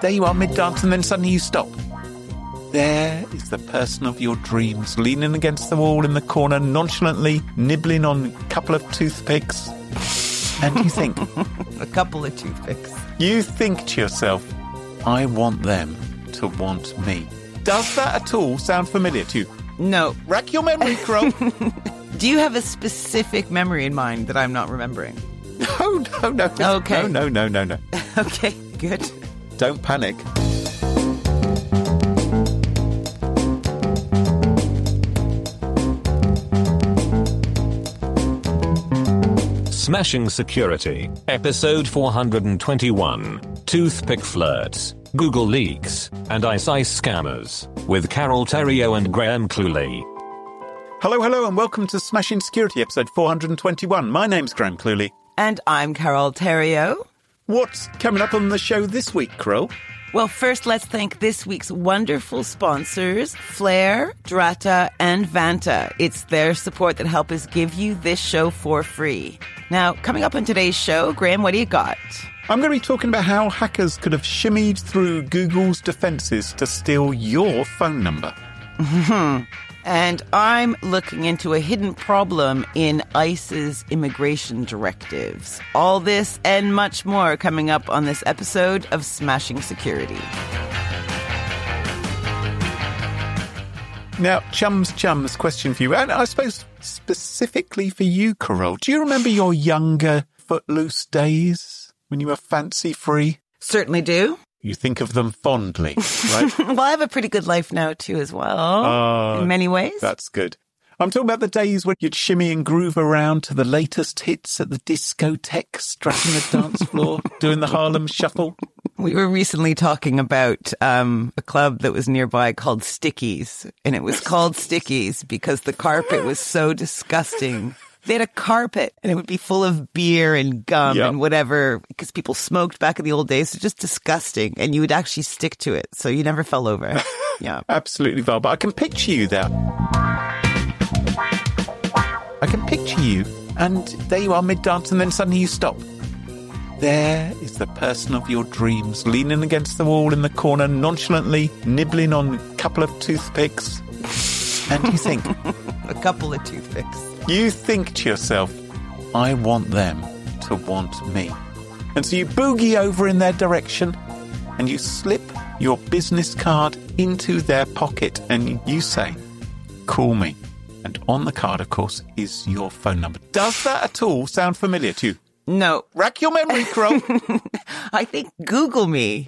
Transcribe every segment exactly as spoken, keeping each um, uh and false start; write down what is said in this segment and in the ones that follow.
there you are mid-dance and then suddenly you stop. There is the person of your dreams leaning against the wall in the corner, nonchalantly nibbling on a couple of toothpicks. And you think... a couple of toothpicks. You think to yourself, I want them to want me. Does that at all sound familiar to you? No. Rack your memory, Crow. Do you have a specific memory in mind that I'm not remembering? No, no, no. Okay. No, no, no, no, no. Okay, good. Don't panic. Smashing Security, episode four hundred twenty-one, Toothpick Flirts, Google Leaks, and Ice Ice Scammers, with Carol Theriault and Graham Cluley. Hello, hello, and welcome to Smashing Security, episode four hundred twenty-one. My name's Graham Cluley. And I'm Carol Theriault. What's coming up on the show this week, Carol? Well, first, let's thank this week's wonderful sponsors, Flair, Drata, and Vanta. It's their support that help us give you this show for free. Now, coming up on today's show, Graham, what do you got? I'm going to be talking about how hackers could have shimmied through Google's defenses to steal your phone number. And I'm looking into a hidden problem in ICE's immigration directives. All this and much more coming up on this episode of Smashing Security. Now, chums, chums, question for you, and I suppose specifically for you, Carol. Do you remember your younger Footloose days when you were fancy-free? Certainly do. You think of them fondly, right? Well, I have a pretty good life now, too, as well, uh, in many ways. That's good. I'm talking about the days when you'd shimmy and groove around to the latest hits at the discotheque, strutting the dance floor, doing the Harlem Shuffle. We were recently talking about um, a club that was nearby called Stickies, and it was called Stickies because the carpet was so disgusting. They had a carpet, and it would be full of beer and gum yep. and whatever, because people smoked back in the old days. It's just disgusting, and you would actually stick to it, so you never fell over. Yeah, absolutely vile. But I can picture you there. I can picture you, and there you are mid-dance, and then suddenly you stop. There is the person of your dreams leaning against the wall in the corner, nonchalantly nibbling on a couple of toothpicks, and you think... a couple of toothpicks. You think to yourself, I want them to want me. And so you boogie over in their direction and you slip your business card into their pocket and you say, call me. And on the card, of course, is your phone number. Does that at all sound familiar to you? No. Rack your memory, Crow. I think Google me.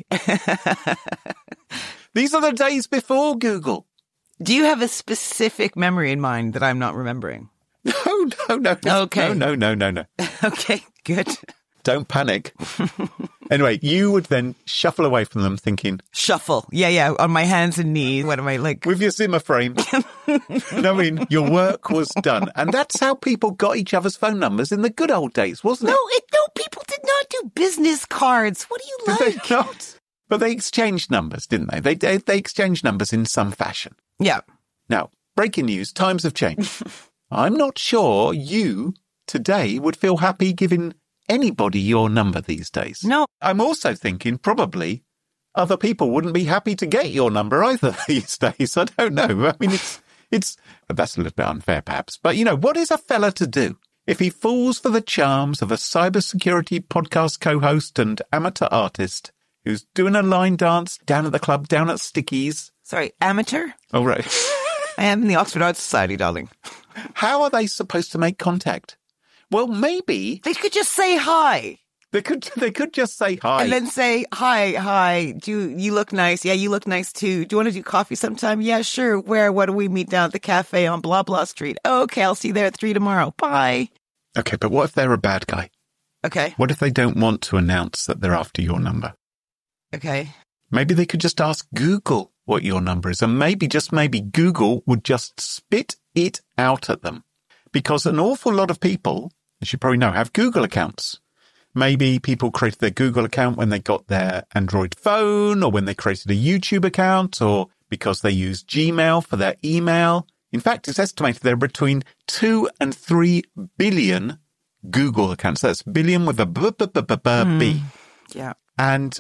These are the days before Google. Do you have a specific memory in mind that I'm not remembering? No, no, no. Okay. No, no, no, no, no. Okay, good. Don't panic. Anyway, you would then shuffle away from them thinking... Shuffle. Yeah, yeah, on my hands and knees. What am I like? With your Zimmer frame. I mean, your work was done. And that's how people got each other's phone numbers in the good old days, wasn't it? No, it, no, people did not do business cards. What do you like? Did they not? But they exchanged numbers, didn't they? They, they, they exchanged numbers in some fashion. Yeah. Now, breaking news, times have changed. I'm not sure you, today, would feel happy giving anybody your number these days. No. I'm also thinking probably other people wouldn't be happy to get your number either these days. I don't know. I mean, it's, it's, that's a little bit unfair perhaps. But, you know, what is a fella to do if he falls for the charms of a cybersecurity podcast co-host and amateur artist who's doing a line dance down at the club, down at Stickies? Sorry, amateur? Oh, right. I am in the Oxford Art Society, darling. How are they supposed to make contact? Well, maybe... They could just say hi. They could They could just say hi. And then say, hi, hi, do you, you look nice. Yeah, you look nice too. Do you want to do coffee sometime? Yeah, sure. Where? What do we meet down at the cafe on blah, blah street? Oh, okay, I'll see you there at three tomorrow. Bye. Okay, but what if they're a bad guy? Okay. What if they don't want to announce that they're after your number? Okay. Maybe they could just ask Google what your number is, and maybe, just maybe, Google would just spit it out at them. Because an awful lot of people, as you probably know, have Google accounts. Maybe people created their Google account when they got their Android phone, or when they created a YouTube account, or because they use Gmail for their email. In fact, it's estimated there are between two and three billion Google accounts. That's billion with a b, b, b, b, b, b. Yeah. And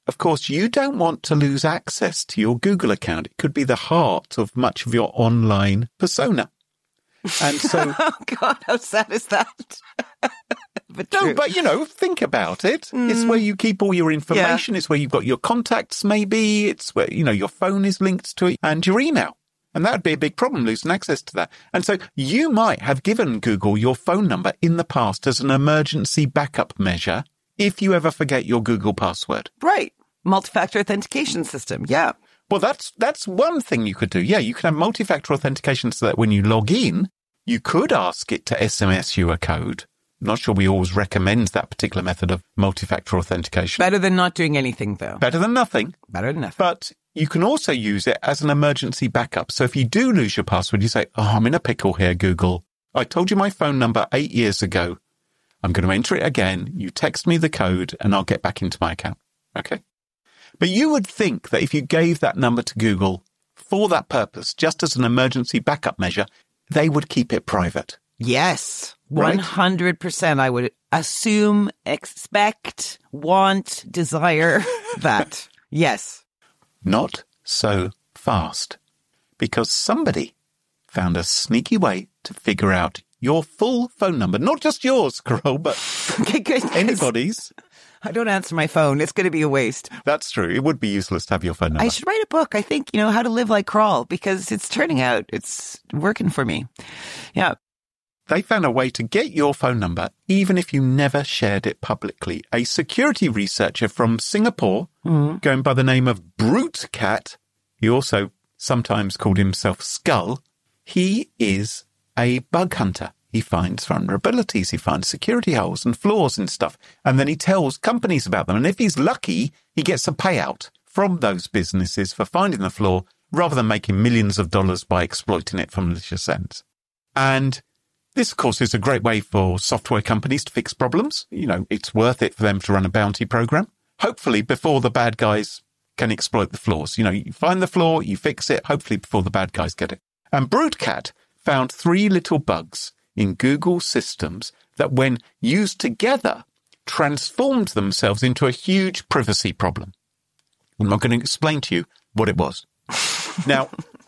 of course, you don't want to lose access to your Google account. It could be the heart of much of your online persona. And so, oh God, how sad is that? But no, true. but you know, think about it. Mm. It's where you keep all your information. Yeah. It's where you've got your contacts, maybe. It's where, you know, your phone is linked to it and your email. And that would be a big problem, losing access to that. And so you might have given Google your phone number in the past as an emergency backup measure if you ever forget your Google password. Right. Multi-factor authentication system. Yeah. Well, that's that's one thing you could do. Yeah, you can have multi-factor authentication so that when you log in, you could ask it to S M S you a code. I'm not sure we always recommend that particular method of multi-factor authentication. Better than not doing anything, though. Better than nothing. Better than nothing. But you can also use it as an emergency backup. So if you do lose your password, you say, oh, I'm in a pickle here, Google. I told you my phone number eight years ago. I'm going to enter it again. You text me the code and I'll get back into my account. Okay? But you would think that if you gave that number to Google for that purpose, just as an emergency backup measure, they would keep it private. Yes, one hundred percent. Right? I would assume, expect, want, desire that. Yes. Not so fast. Because somebody found a sneaky way to figure out your full phone number. Not just yours, Carol, but okay, good. anybody's. I don't answer my phone. It's going to be a waste. That's true. It would be useless to have your phone number. I should write a book, I think, you know, How to Live Like Crawl, because it's turning out, it's working for me. Yeah. They found a way to get your phone number, even if you never shared it publicly. A security researcher from Singapore, mm-hmm. going by the name of Brutecat, he also sometimes called himself Skull, he is a bug hunter. He finds vulnerabilities, he finds security holes and flaws and stuff, and then he tells companies about them. And if he's lucky, he gets a payout from those businesses for finding the flaw, rather than making millions of dollars by exploiting it for malicious ends. And this, of course, is a great way for software companies to fix problems. You know, it's worth it for them to run a bounty program, hopefully before the bad guys can exploit the flaws. You know, you find the flaw, you fix it, hopefully before the bad guys get it. And Brutecat found three little bugs in Google systems that, when used together, transformed themselves into a huge privacy problem. I'm not going to explain to you what it was. Now,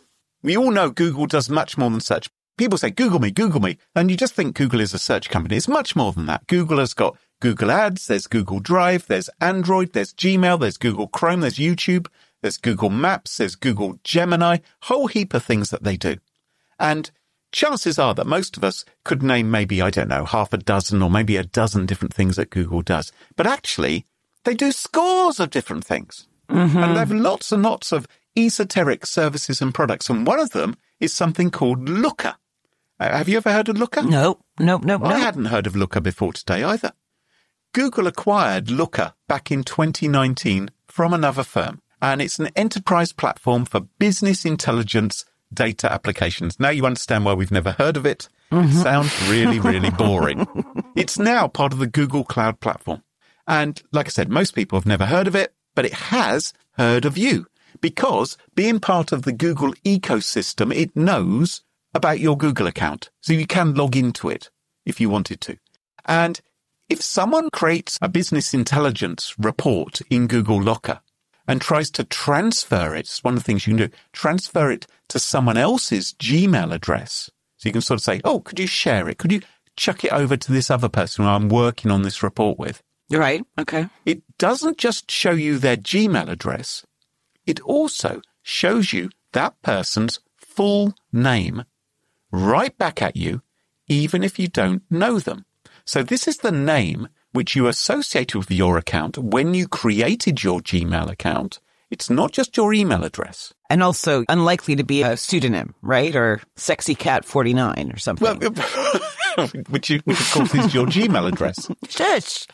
we all know Google does much more than search. People say, Google me, Google me, and you just think Google is a search company. It's much more than that. Google has got Google Ads, there's Google Drive, there's Android, there's Gmail, there's Google Chrome, there's YouTube, there's Google Maps, there's Google Gemini, whole heap of things that they do. And chances are that most of us could name maybe, I don't know, half a dozen or maybe a dozen different things that Google does. But actually, they do scores of different things. Mm-hmm. And they have lots and lots of esoteric services and products. And one of them is something called Looker. Uh, have you ever heard of Looker? No, no, no, no. I hadn't heard of Looker before today either. Google acquired Looker back in twenty nineteen from another firm. And it's an enterprise platform for business intelligence data applications. Now you understand why we've never heard of it. Mm-hmm. It sounds really, really boring. It's now part of the Google Cloud Platform. And like I said, most people have never heard of it, but it has heard of you, because being part of the Google ecosystem, it knows about your Google account. So you can log into it if you wanted to. And if someone creates a business intelligence report in Google Locker and tries to transfer it, it's one of the things you can do, transfer it to someone else's Gmail address. So you can sort of say, oh, could you share it? Could you chuck it over to this other person who I'm working on this report with? Right. Okay. It doesn't just show you their Gmail address. It also shows you that person's full name right back at you, even if you don't know them. So this is the name which you associated with your account when you created your Gmail account. It's not just your email address. And also unlikely to be a pseudonym, right? Or Sexy Cat forty-nine or something. Well, which, you, which of course is your Gmail address. Shush.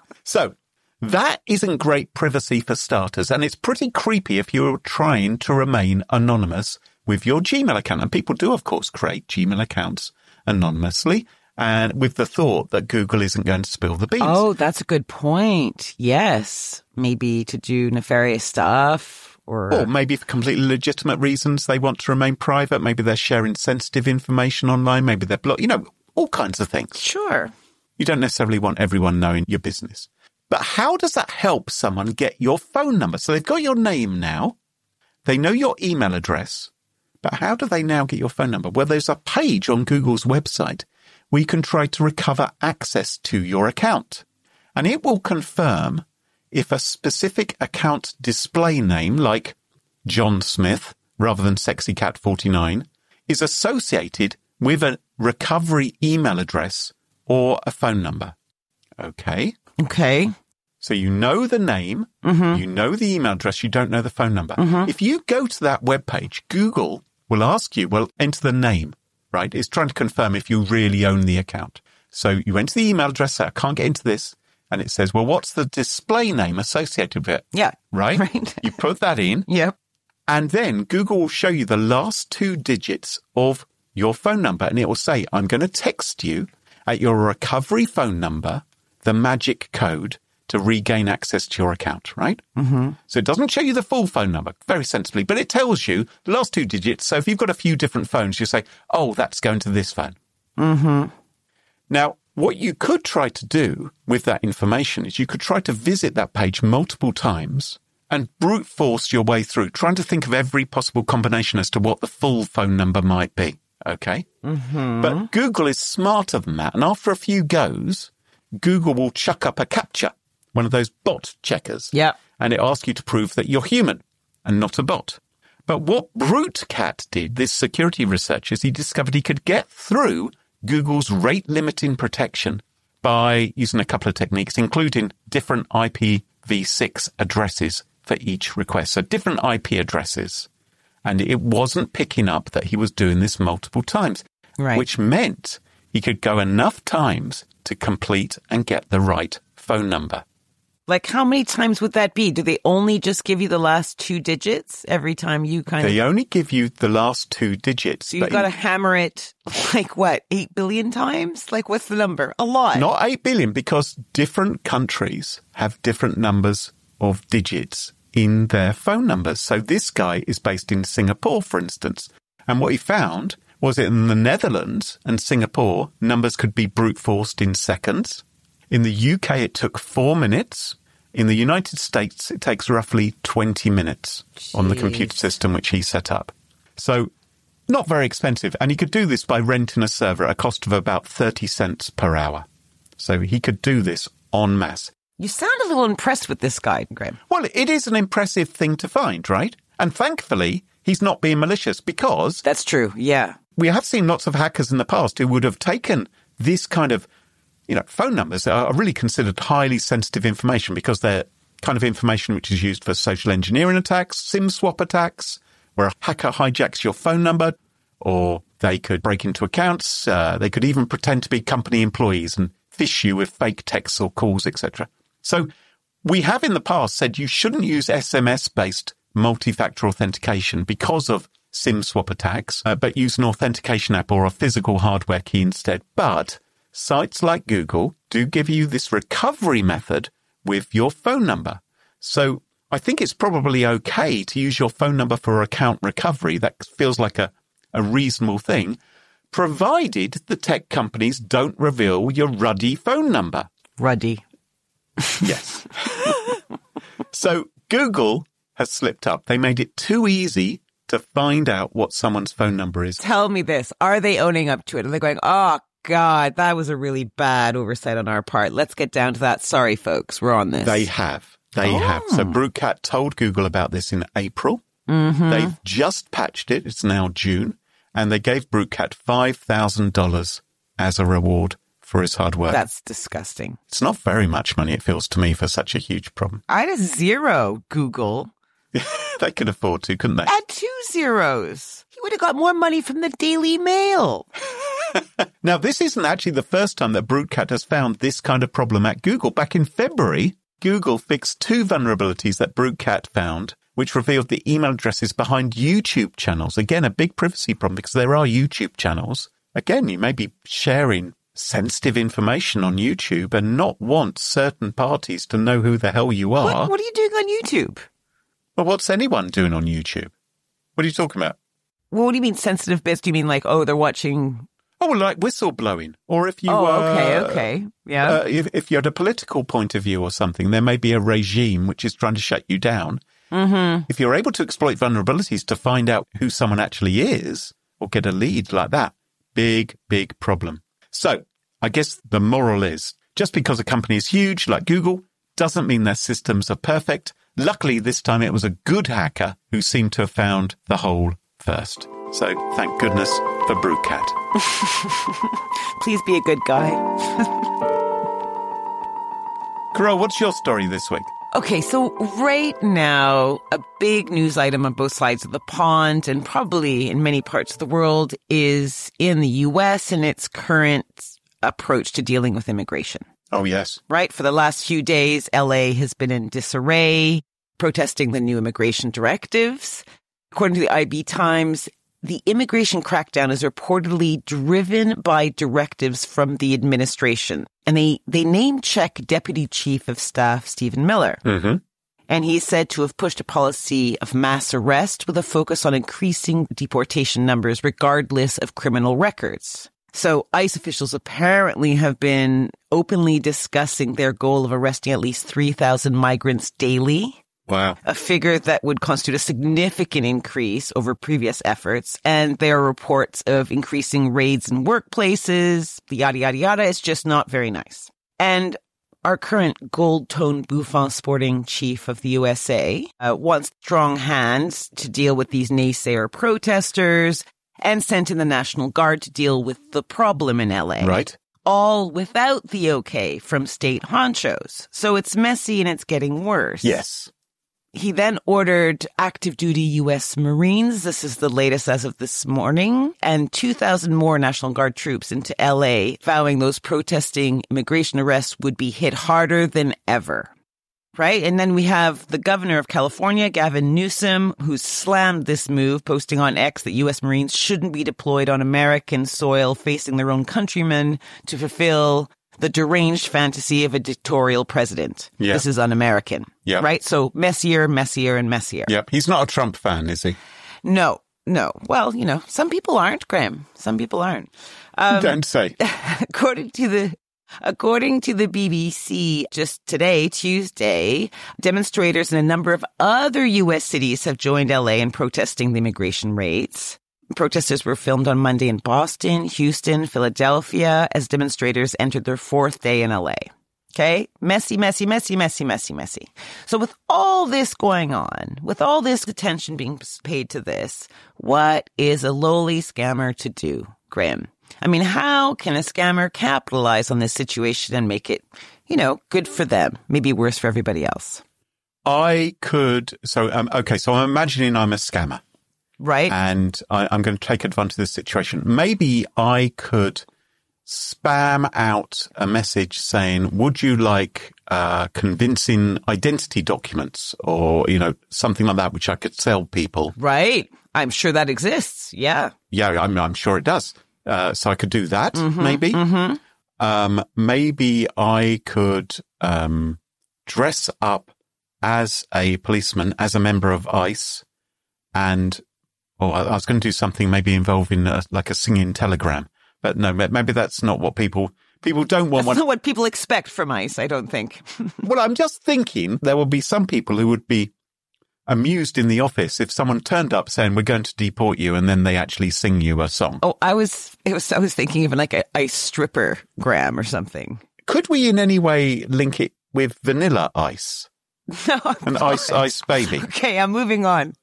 So that isn't great privacy for starters. And it's pretty creepy if you're trying to remain anonymous with your Gmail account. And people do, of course, create Gmail accounts anonymously, and with the thought that Google isn't going to spill the beans. Oh, that's a good point. Yes. Maybe to do nefarious stuff. Or... or maybe for completely legitimate reasons they want to remain private. Maybe they're sharing sensitive information online. Maybe they're blocked. You know, all kinds of things. Sure. You don't necessarily want everyone knowing your business. But how does that help someone get your phone number? So they've got your name now. They know your email address. But how do they now get your phone number? Well, there's a page on Google's website where you can try to recover access to your account. And it will confirm if a specific account display name, like John Smith, rather than Sexy Cat forty-nine, is associated with a recovery email address or a phone number. Okay. Okay. So you know the name, mm-hmm. you know the email address, you don't know the phone number. Mm-hmm. If you go to that webpage, Google will ask you, well, enter the name, right? It's trying to confirm if you really own the account. So you enter the email address, say, I can't get into this. And it says, well, what's the display name associated with it? Yeah. Right? Right. You put that in. Yep. And then Google will show you the last two digits of your phone number. And it will say, I'm going to text you at your recovery phone number the magic code to regain access to your account, right? Mm-hmm. So it doesn't show you the full phone number, very sensibly, but it tells you the last two digits. So if you've got a few different phones, you say, oh, that's going to this phone. Mm-hmm. Now, what you could try to do with that information is you could try to visit that page multiple times and brute force your way through, trying to think of every possible combination as to what the full phone number might be, okay? Mm-hmm. But Google is smarter than that, and after a few goes, Google will chuck up a CAPTCHA, one of those bot checkers. Yeah. And it asks you to prove that you're human and not a bot. But what BruteCat did, this security researcher, is he discovered he could get through Google's rate limiting protection by using a couple of techniques, including different I P v six addresses for each request. So different I P addresses. And it wasn't picking up that he was doing this multiple times, right. Which meant he could go enough times to complete and get the right phone number. Like, how many times would that be? Do they only just give you the last two digits every time you kind They of... only give you the last two digits. So you've got to hammer it, like, what, eight billion times? Like, what's the number? A lot. Not eight billion, because different countries have different numbers of digits in their phone numbers. So this guy is based in Singapore, for instance. And what he found was that in the Netherlands and Singapore, numbers could be brute forced in seconds. In the U K, it took four minutes. In the United States, it takes roughly twenty minutes Jeez. On the computer system which he set up. So not very expensive. And he could do this by renting a server at a cost of about thirty cents per hour. So he could do this en masse. You sound a little impressed with this guy, Graham. Well, it is an impressive thing to find, right? And thankfully, he's not being malicious, because... That's true, yeah. We have seen lots of hackers in the past who would have taken this kind of, you know, phone numbers are really considered highly sensitive information because they're kind of information which is used for social engineering attacks, SIM swap attacks, where a hacker hijacks your phone number, or they could break into accounts. Uh, they could even pretend to be company employees and phish you with fake texts or calls, et cetera. So we have in the past said you shouldn't use S M S-based multi-factor authentication because of SIM swap attacks, uh, but use an authentication app or a physical hardware key instead. But sites like Google do give you this recovery method with your phone number. So I think it's probably okay to use your phone number for account recovery. That feels like a, a reasonable thing, provided the tech companies don't reveal your ruddy phone number. Ruddy. Yes. So Google has slipped up. They made it too easy to find out what someone's phone number is. Tell me this. Are they owning up to it? Are they going, oh, God, that was a really bad oversight on our part. Let's get down to that. Sorry, folks, we're on this. They have. They oh. have. So BruteCat told Google about this in April. Mm-hmm. They've just patched it. It's now June. And they gave BruteCat five thousand dollars as a reward for his hard work. That's disgusting. It's not very much money, it feels to me, for such a huge problem. I'd a zero, Google. They could afford to, couldn't they? Add two zeros. He would have got more money from the Daily Mail. Now, this isn't actually the first time that BruteCat has found this kind of problem at Google. Back in February, Google fixed two vulnerabilities that BruteCat found, which revealed the email addresses behind YouTube channels. Again, a big privacy problem because there are YouTube channels. Again, you may be sharing sensitive information on YouTube and not want certain parties to know who the hell you are. What, what are you doing on YouTube? Well, what's anyone doing on YouTube? What are you talking about? Well, what do you mean sensitive bits? Do you mean like, oh, they're watching... Oh, like whistleblowing. Or if you... Oh, uh, okay, okay. Yeah. Uh, if, if you're at a political point of view or something, there may be a regime which is trying to shut you down. Mm-hmm. If you're able to exploit vulnerabilities to find out who someone actually is or get a lead like that, big, big problem. So I guess the moral is just because a company is huge like Google doesn't mean their systems are perfect. Luckily, this time it was a good hacker who seemed to have found the hole first. So thank goodness for Brewcat. Please be a good guy. Carole, what's your story this week? Okay, so right now, a big news item on both sides of the pond and probably in many parts of the world is in the U S and its current approach to dealing with immigration. Oh, yes. Right? For the last few days, L A has been in disarray, protesting the new immigration directives. According to the I B Times, the immigration crackdown is reportedly driven by directives from the administration. And they, they name-check Deputy Chief of Staff Stephen Miller. Mm-hmm. And he's said to have pushed a policy of mass arrest with a focus on increasing deportation numbers regardless of criminal records. So ICE officials apparently have been openly discussing their goal of arresting at least three thousand migrants daily. Wow. A figure that would constitute a significant increase over previous efforts. And there are reports of increasing raids in workplaces, yada, yada, yada. It's just not very nice. And our current gold-toned bouffant sporting chief of the U S A uh, wants strong hands to deal with these naysayer protesters and sent in the National Guard to deal with the problem in L A. Right. All without the okay from state honchos. So it's messy and it's getting worse. Yes. He then ordered active duty U S Marines. This is the latest as of this morning, and two thousand more National Guard troops into L A, vowing those protesting immigration arrests would be hit harder than ever. Right? And then we have the governor of California, Gavin Newsom, who slammed this move, posting on X that U S Marines shouldn't be deployed on American soil facing their own countrymen to fulfill the deranged fantasy of a dictatorial president. Yeah. This is un-American. Yeah. Right? So messier, messier, and messier. Yep. He's not a Trump fan, is he? No, no. Well, you know, some people aren't, Graham. Some people aren't. Um, Don't say. according to the According to the B B C, just today, Tuesday, demonstrators in a number of other U S cities have joined L A in protesting the immigration raids. Protesters were filmed on Monday in Boston, Houston, Philadelphia, as demonstrators entered their fourth day in L A. Okay? Messy, messy, messy, messy, messy, messy. So with all this going on, with all this attention being paid to this, what is a lowly scammer to do, Graham? I mean, how can a scammer capitalize on this situation and make it, you know, good for them, maybe worse for everybody else? I could, so, um, okay, so I'm imagining I'm a scammer. Right. And I, I'm going to take advantage of this situation. Maybe I could spam out a message saying, would you like uh, convincing identity documents or, you know, something like that, which I could sell people. Right. I'm sure that exists. Yeah. Yeah, I'm, I'm sure it does. Uh, so I could do that, mm-hmm, maybe. Mm-hmm. Um, maybe I could um, dress up as a policeman, as a member of ICE, and Oh, I was going to do something maybe involving a, like a singing telegram, but no, maybe that's not what people, people don't want. That's one. not what people expect from ICE, I don't think. Well, I'm just thinking there will be some people who would be amused in the office if someone turned up saying, we're going to deport you, and then they actually sing you a song. Oh, I was, it was, I was thinking of like a ICE stripper gram or something. Could we in any way link it with Vanilla Ice? No. An Ice Ice Baby. Okay, I'm moving on.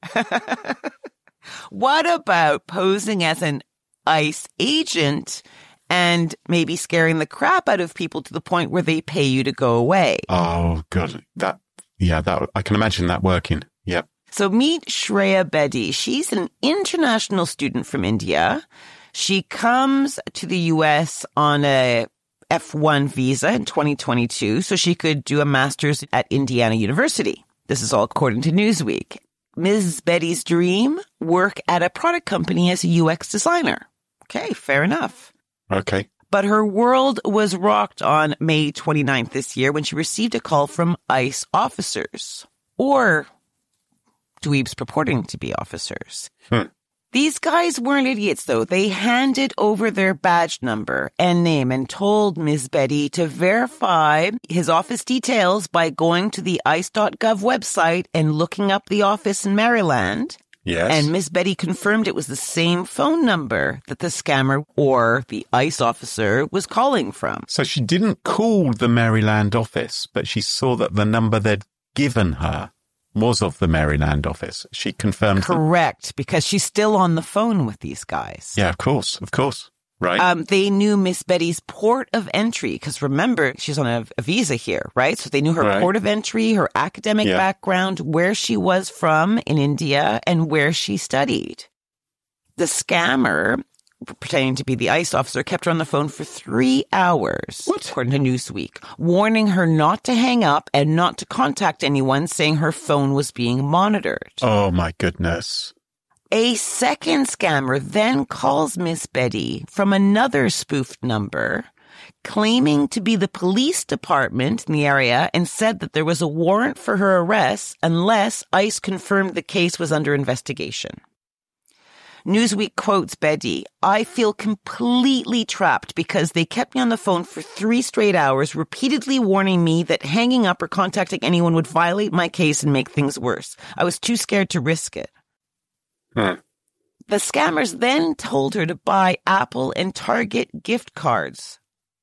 What about posing as an ICE agent and maybe scaring the crap out of people to the point where they pay you to go away? Oh, God. That, yeah, that, I can imagine that working. Yep. So meet Shreya Bedi. She's an international student from India. She comes to the U S on a F one visa in twenty twenty-two so she could do a master's at Indiana University. This is all according to Newsweek. Miz Bedi's dream, work at a product company as a U X designer. Okay, fair enough. Okay. But her world was rocked on May twenty-ninth this year when she received a call from ICE officers. Or dweebs purporting to be officers. Hmm. These guys weren't idiots, though. They handed over their badge number and name and told Miz Betty to verify his office details by going to the ice dot gov website and looking up the office in Maryland. Yes. And Miz Betty confirmed it was the same phone number that the scammer or the ICE officer was calling from. So she didn't call the Maryland office, but she saw that the number they'd given her was of the Maryland office. She confirmed. Correct, that- because she's still on the phone with these guys. Yeah, of course, of course. Right. Um, they knew Miss Betty's port of entry, because remember, she's on a, a visa here, right? So they knew her right. port of entry, her academic yeah. background, where she was from in India, and where she studied. The scammer, pretending to be the ICE officer, kept her on the phone for three hours, what? according to Newsweek, warning her not to hang up and not to contact anyone, saying her phone was being monitored. Oh, my goodness. A second scammer then calls Miss Betty from another spoofed number, claiming to be the police department in the area, and said that there was a warrant for her arrest unless ICE confirmed the case was under investigation. Newsweek quotes Betty, "I feel completely trapped because they kept me on the phone for three straight hours, repeatedly warning me that hanging up or contacting anyone would violate my case and make things worse. I was too scared to risk it." Hmm. The scammers then told her to buy Apple and Target gift cards.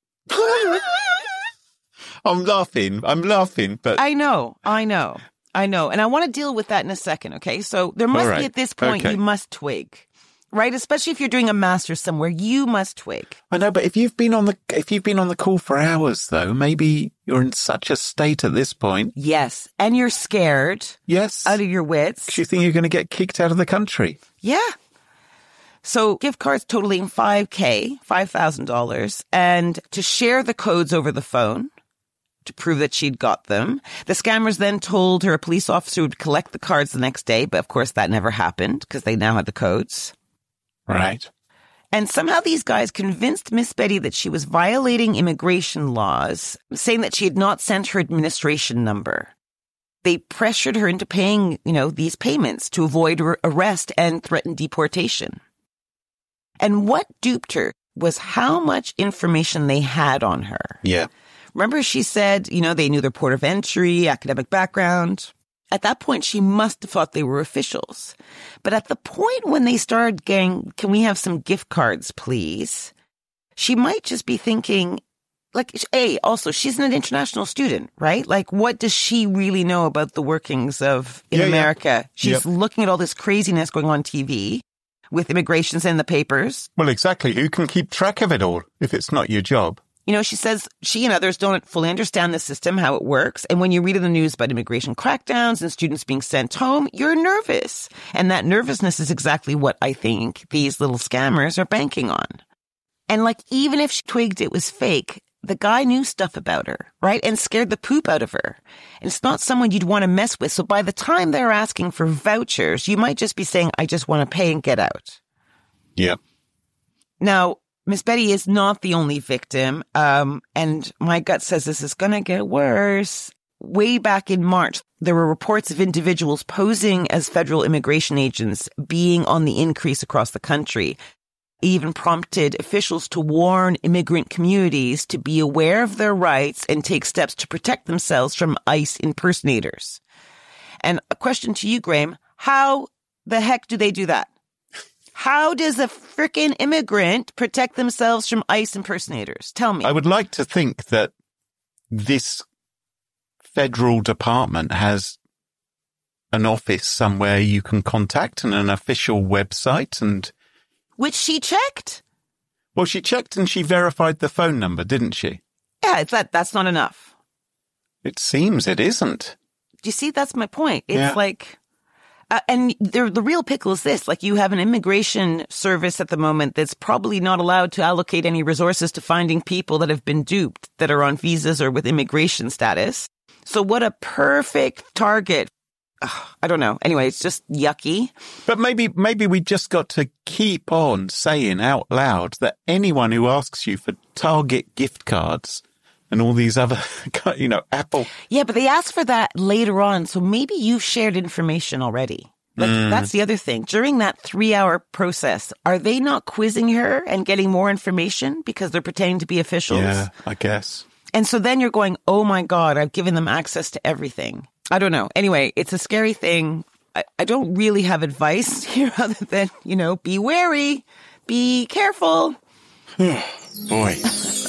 I'm laughing. I'm laughing, but... I know. I know. I know. And I want to deal with that in a second, okay? So there must right. be, at this point, okay. you must twig, right? Especially if you're doing a master's somewhere, you must twig. I know, but if you've been on the if you've been on the call for hours, though, maybe you're in such a state at this point. Yes. And you're scared. Yes. Out of your wits. You think you're going to get kicked out of the country. Yeah. So gift cards totaling five K, five thousand dollars, and to share the codes over the phone to prove that she'd got them. The scammers then told her a police officer would collect the cards the next day, but of course that never happened because they now had the codes. Right. And somehow these guys convinced Miss Betty that she was violating immigration laws, saying that she had not sent her administration number. They pressured her into paying, you know, these payments to avoid arrest and threatened deportation. And what duped her was how much information they had on her. Yeah. Remember she said, you know, they knew their port of entry, academic background. At that point, she must have thought they were officials. But at the point when they started getting, can we have some gift cards, please? She might just be thinking, like, A, also, she's an international student, right? Like, what does she really know about the workings of in yeah, America? Yeah. She's yep. looking at all this craziness going on T V with immigrations in the papers. Well, exactly. Who can keep track of it all if it's not your job? You know, she says she and others don't fully understand the system, how it works. And when you read in the news about immigration crackdowns and students being sent home, you're nervous. And that nervousness is exactly what I think these little scammers are banking on. And like, even if she twigged it was fake, the guy knew stuff about her, right? And scared the poop out of her. And it's not someone you'd want to mess with. So by the time they're asking for vouchers, you might just be saying, I just want to pay and get out. Yep. Now, Miss Betty is not the only victim, um, and my gut says this is going to get worse. Way back in March, there were reports of individuals posing as federal immigration agents being on the increase across the country. It even prompted officials to warn immigrant communities to be aware of their rights and take steps to protect themselves from ICE impersonators. And a question to you, Graham, how the heck do they do that? How does a frickin' immigrant protect themselves from ICE impersonators? Tell me. I would like to think that this federal department has an office somewhere you can contact and an official website and... Which she checked. Well, she checked and she verified the phone number, didn't she? Yeah, it's that. That's not enough. It seems it isn't. Do you see? That's my point. It's yeah. like... Uh, and the, the real pickle is this, like you have an immigration service at the moment that's probably not allowed to allocate any resources to finding people that have been duped, that are on visas or with immigration status. So what a perfect target. Ugh, I don't know. Anyway, it's just yucky. But maybe, maybe we just got to keep on saying out loud that anyone who asks you for Target gift cards and all these other, you know, Apple. Yeah, but they asked for that later on, so maybe you've shared information already. But Mm. that's the other thing. During that three-hour process, are they not quizzing her and getting more information because they're pretending to be officials? Yeah, I guess. And so then you're going, oh my God, I've given them access to everything. I don't know. Anyway, it's a scary thing. I, I don't really have advice here other than, you know, be wary, be careful. Boy.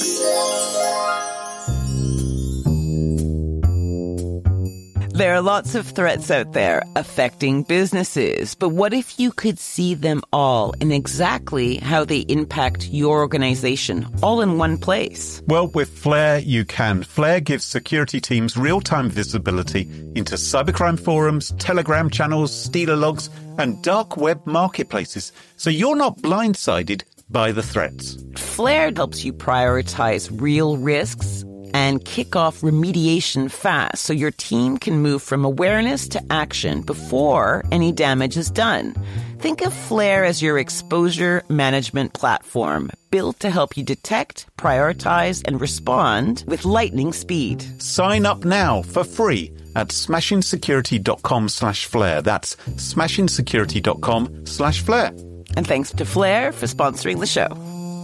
There are lots of threats out there affecting businesses, but what if you could see them all and exactly how they impact your organization all in one place? Well, with Flare, you can. Flare gives security teams real-time visibility into cybercrime forums, Telegram channels, Stealer logs, and dark web marketplaces, so you're not blindsided by the threats. Flare helps you prioritize real risks and kick off remediation fast so your team can move from awareness to action before any damage is done. Think of Flare as your exposure management platform, built to help you detect, prioritize, and respond with lightning speed. Sign up now for free at smashingsecurity.com slash flare. That's smashingsecurity.com slash flare. And thanks to Flare for sponsoring the show.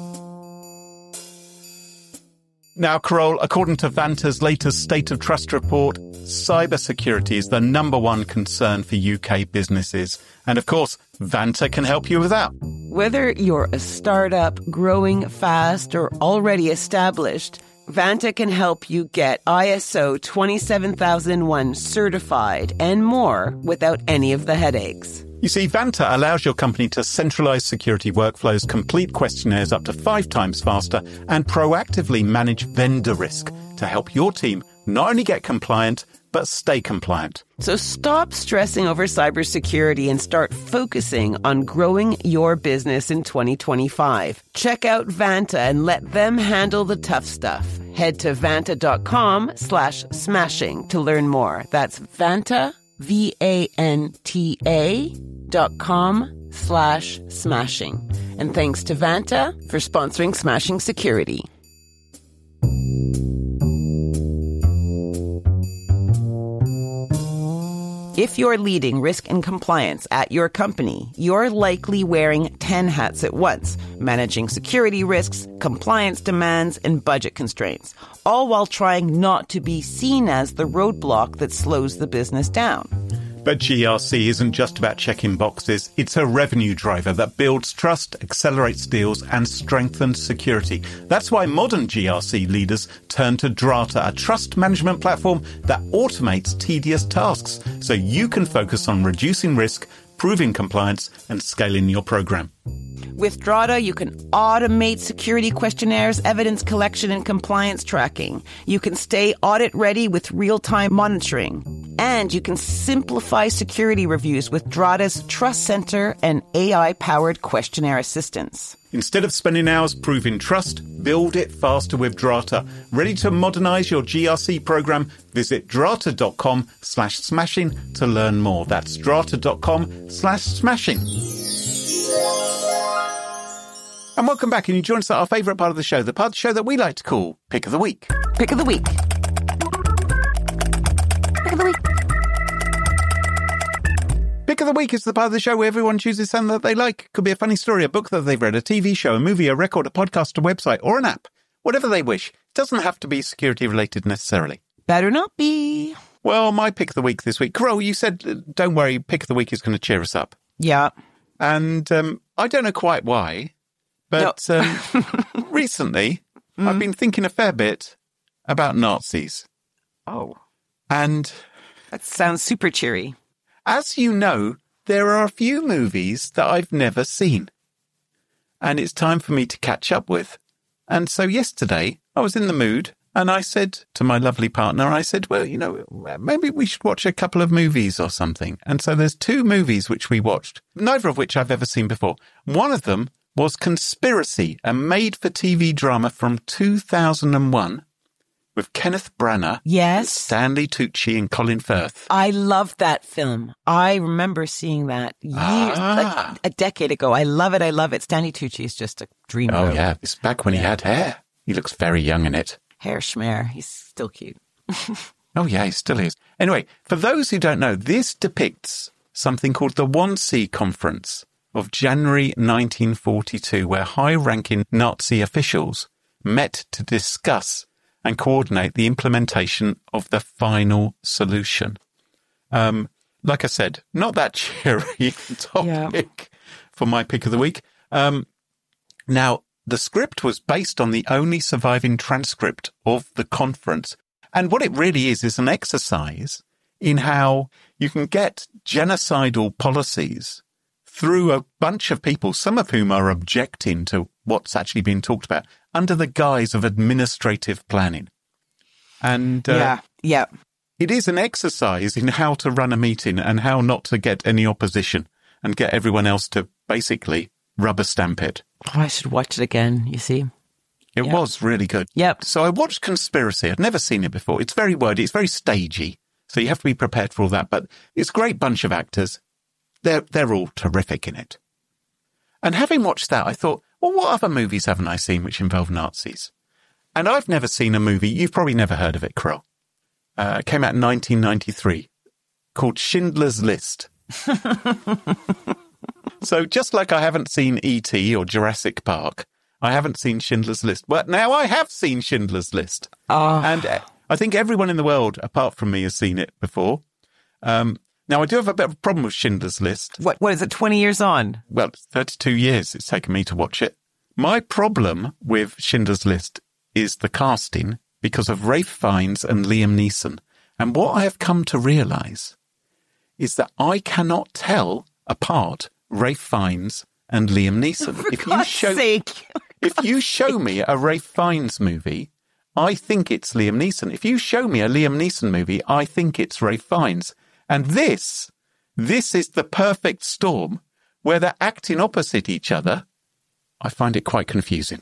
Now, Carole, according to Vanta's latest State of Trust report, cybersecurity is the number one concern for U K businesses. And of course, Vanta can help you with that. Whether you're a startup, growing fast, or already established, Vanta can help you get I S O twenty-seven thousand one certified and more without any of the headaches. You see, Vanta allows your company to centralize security workflows, complete questionnaires up to five times faster, and proactively manage vendor risk to help your team not only get compliant, but stay compliant. So stop stressing over cybersecurity and start focusing on growing your business in twenty twenty-five. Check out Vanta and let them handle the tough stuff. Head to vanta.com slash smashing to learn more. That's Vanta, V A N T A dot com slash smashing. And thanks to Vanta for sponsoring Smashing Security. If you're leading risk and compliance at your company, you're likely wearing ten hats at once, managing security risks, compliance demands, and budget constraints, all while trying not to be seen as the roadblock that slows the business down. But G R C isn't just about checking boxes. It's a revenue driver that builds trust, accelerates deals, and strengthens security. That's why modern G R C leaders turn to Drata, a trust management platform that automates tedious tasks so you can focus on reducing risk, proving compliance, and scaling your program. With Drata, you can automate security questionnaires, evidence collection, and compliance tracking. You can stay audit ready with real-time monitoring. And you can simplify security reviews with Drata's Trust Center and A I-powered questionnaire assistance. Instead of spending hours proving trust, build it faster with Drata. Ready to modernize your G R C program? Visit drata.com slash smashing to learn more. That's drata.com slash smashing. And welcome back, and you join us at our favourite part of the show, the part of the show that we like to call Pick of the Week. Pick of the Week. Pick of the Week. Pick of the Week is the part of the show where everyone chooses something that they like. Could be a funny story, a book that they've read, a T V show, a movie, a record, a podcast, a website, or an app. Whatever they wish. It doesn't have to be security related necessarily. Better not be. Well, my Pick of the Week this week. Carole, you said, don't worry, Pick of the Week is going to cheer us up. Yeah. And um, I don't know quite why, but no. um, recently mm. I've been thinking a fair bit about Nazis. Oh. And that sounds super cheery. As you know, there are a few movies that I've never seen. And it's time for me to catch up with. And so yesterday I was in the mood and I said to my lovely partner, I said, well, you know, maybe we should watch a couple of movies or something. And so there's two movies which we watched, neither of which I've ever seen before. One of them was Conspiracy, a made-for-T V drama from two thousand one with Kenneth Branagh, yes, Stanley Tucci and Colin Firth. I loved that film. I remember seeing that years, ah. like a decade ago. I love it. I love it. Stanley Tucci is just a dream. Oh, yeah. It's back when yeah. he had hair. He looks very young in it. Hair schmear. He's still cute. Oh, yeah, he still is. Anyway, for those who don't know, this depicts something called the Wannsee Conference of January nineteen forty-two, where high-ranking Nazi officials met to discuss and coordinate the implementation of the final solution. Um, like I said, not that cheery topic yeah. for my pick of the week. Um, now, the script was based on the only surviving transcript of the conference. And what it really is, is an exercise in how you can get genocidal policies through a bunch of people, some of whom are objecting to what's actually being talked about, under the guise of administrative planning. And uh, yeah, yeah. it is an exercise in how to run a meeting and how not to get any opposition and get everyone else to basically rubber stamp it. Oh, I should watch it again, you see. It yep. was really good. Yep. So I watched Conspiracy. I'd never seen it before. It's very wordy. It's very stagey. So you have to be prepared for all that. But it's a great bunch of actors. They're, they're all terrific in it. And having watched that, I thought, well, what other movies haven't I seen which involve Nazis? And I've never seen a movie, you've probably never heard of it, Krill. Uh, it came out in nineteen ninety-three, called Schindler's List. So just like I haven't seen E T or Jurassic Park, I haven't seen Schindler's List. But now I have seen Schindler's List. Oh. And uh, I think everyone in the world, apart from me, has seen it before. Um, now, I do have a bit of a problem with Schindler's List. What? What is it, twenty years on? Well, it's thirty-two years it's taken me to watch it. My problem with Schindler's List is the casting because of Ralph Fiennes and Liam Neeson. And what I have come to realise is that I cannot tell apart Ralph Fiennes and Liam Neeson. For if God's you show, sake. if you show me a Ralph Fiennes movie, I think it's Liam Neeson. If you show me a Liam Neeson movie, I think it's Ralph Fiennes. And this, this is the perfect storm where they're acting opposite each other. I find it quite confusing.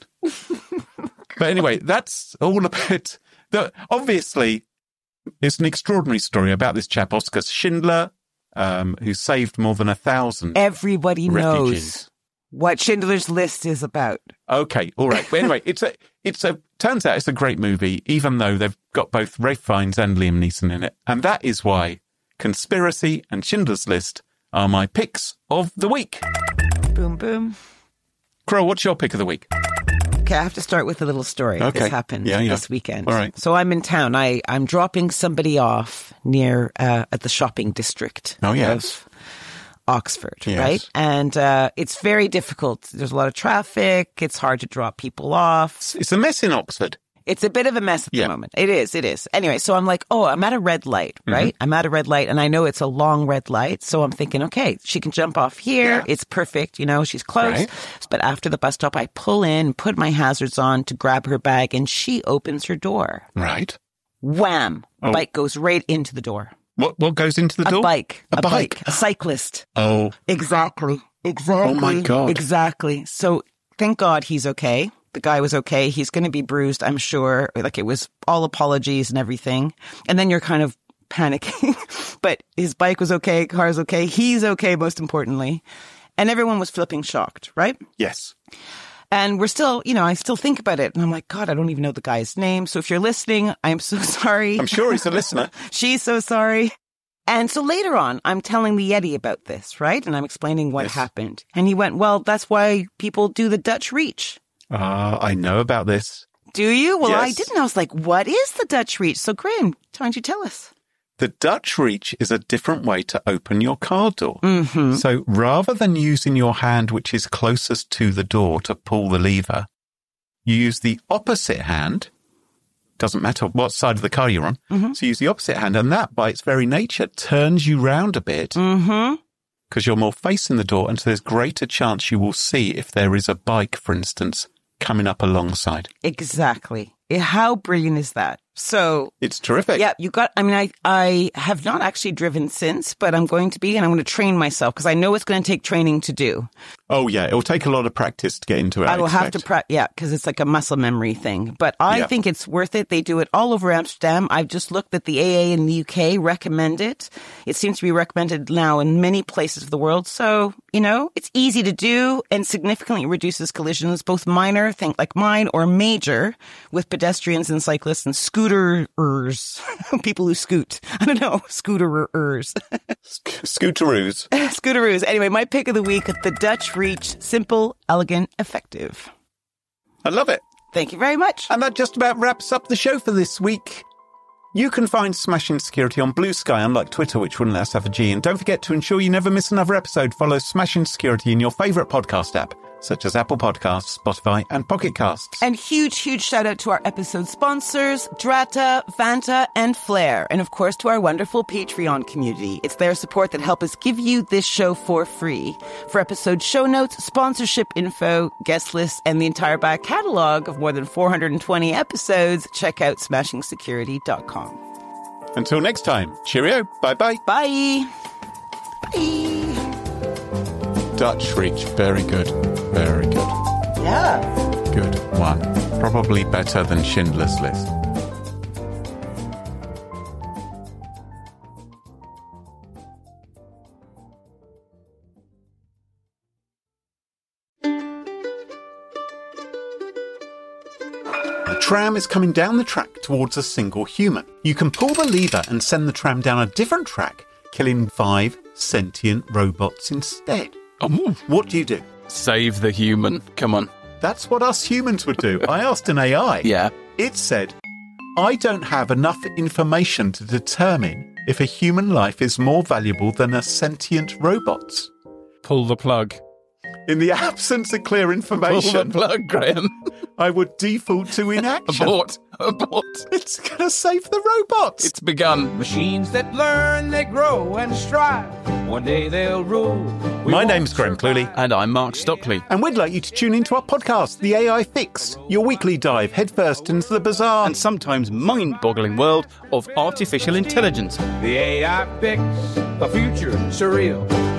But anyway, that's all about... The, obviously, it's an extraordinary story about this chap, Oskar Schindler, um, who saved more than a thousand Everybody refugees. knows what Schindler's List is about. Okay, all right. But anyway, it's a, it's a, turns out it's a great movie, even though they've got both Ralph Fiennes and Liam Neeson in it. And that is why Conspiracy and Schindler's List are my picks of the week. Boom, boom. Crow, what's your pick of the week? Okay, I have to start with a little story. Okay. This happened yeah, yeah. this weekend. All right. So I'm in town. I, I'm dropping somebody off near uh, at the shopping district oh, yes. of Oxford, yes. right? And uh, it's very difficult. There's a lot of traffic. It's hard to drop people off. It's a mess in Oxford. It's a bit of a mess at yeah. the moment. It is, it is. Anyway, so I'm like, oh, I'm at a red light, right? Mm-hmm. I'm at a red light, and I know it's a long red light. So I'm thinking, okay, she can jump off here. Yeah. It's perfect. You know, she's close. Right. But after the bus stop, I pull in, put my hazards on to grab her bag, and she opens her door. Right. Wham! Oh. Bike goes right into the door. What What goes into the a door? Bike. A, a bike. bike. A cyclist. Oh. Exactly. Exactly. Oh, my God. Exactly. So thank God he's okay. The guy was okay. He's going to be bruised, I'm sure. Like, it was all apologies and everything. And then you're kind of panicking. But his bike was okay. Car's okay. He's okay, most importantly. And everyone was flipping shocked, right? Yes. And we're still, you know, I still think about it. And I'm like, God, I don't even know the guy's name. So if you're listening, I'm so sorry. I'm sure he's a listener. She's so sorry. And so later on, I'm telling the Yeti about this, right? And I'm explaining what yes. happened. And he went, well, that's why people do the Dutch reach. Ah, uh, I know about this. Do you? Well, yes. I didn't. I was like, what is the Dutch reach? So, Graham, why don't you tell us? The Dutch reach is a different way to open your car door. Mm-hmm. So rather than using your hand, which is closest to the door, to pull the lever, you use the opposite hand. Doesn't matter what side of the car you're on. Mm-hmm. So you use the opposite hand, and that, by its very nature, turns you round a bit. Mm-hmm. Because you're more facing the door, and so there's greater chance you will see if there is a bike, for instance, coming up alongside. Exactly. How brilliant is that? So it's terrific. Yeah, you got, I mean, I, I have not actually driven since, but I'm going to be, and I'm going to train myself because I know it's going to take training to do. Oh, yeah. It'll take a lot of practice to get into it. I will I have to practice, yeah, because it's like a muscle memory thing. But I yeah. think it's worth it. They do it all over Amsterdam. I've just looked at the A A in the U K, recommend it. It seems to be recommended now in many places of the world. So, you know, it's easy to do and significantly reduces collisions, both minor, think like mine, or major, with pedestrians and cyclists and scooters scooterers. People who scoot. I don't know. Scooterers. Scooteroos. Scooteroos. Anyway, my pick of the week, the Dutch Reach. Simple, elegant, effective. I love it. Thank you very much. And that just about wraps up the show for this week. You can find Smashing Security on Blue Sky, unlike Twitter, which wouldn't let us have a G. And don't forget to ensure you never miss another episode. Follow Smashing Security in your favourite podcast app, such as Apple Podcasts, Spotify, and Pocket Casts. And huge, huge shout out to our episode sponsors, Drata, Vanta, and Flair. And of course, to our wonderful Patreon community. It's their support that help us give you this show for free. For episode show notes, sponsorship info, guest lists, and the entire back catalog of more than four hundred twenty episodes, check out smashing security dot com. Until next time, cheerio. Bye-bye. Bye. Bye. Dutch Reach. Very good. Very good. Yeah. Good one. Probably better than Schindler's List. A tram is coming down the track towards a single human. You can pull the lever and send the tram down a different track, killing five sentient robots instead. Oh. What do you do? Save the human. Come on. That's what us humans would do. I asked an A I. Yeah. It said, I don't have enough information to determine if a human life is more valuable than a sentient robot's. Pull the plug. In the absence of clear Pull information, the plug, Graham. I would default to inaction. Abort. Abort. It's going to save the robots. It's begun. Machines that learn, they grow and strive. One day they'll rule. We My won't name's Graham survive. Cluley. And I'm Mark Stockley. And we'd like you to tune into our podcast, The A I Fix, your weekly dive headfirst into the bizarre And sometimes mind-boggling world of artificial intelligence. The A I fix, the future surreal.